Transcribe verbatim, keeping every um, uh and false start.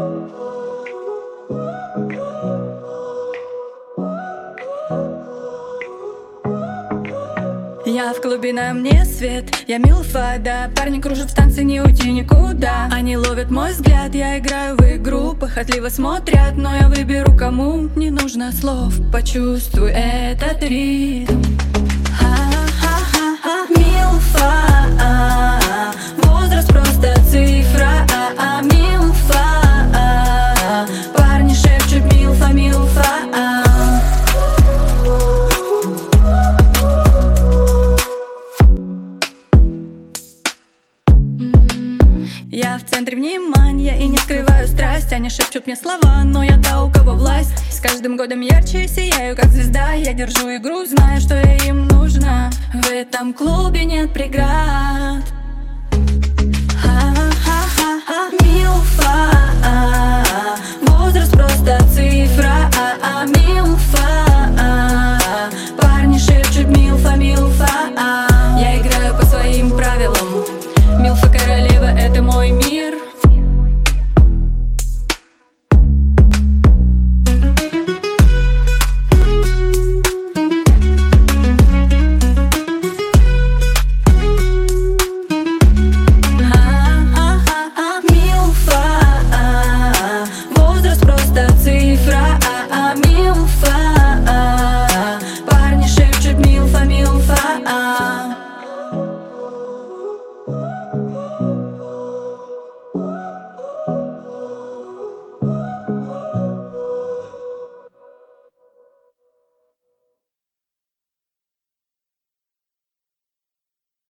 Я в клубе, на мне свет, я милфа, да. Парни кружат в танце, не уйти никуда. Они ловят мой взгляд, я играю в игру. Похотливо смотрят, но я выберу, кому не нужно слов. Почувствуй этот ритм. Ха-ха-ха-ха. Милфа, возраст просто цифра. Милфа, парни шепчут милфа, милфа. Я в центре внимания и не скрываю страсть. Они шепчут мне слова, но я та, у кого власть. С каждым годом ярче сияю, как звезда. Я держу игру, знаю, что я им нужна. В этом клубе нет преград. Ха-ха-ха-ха. Милфа.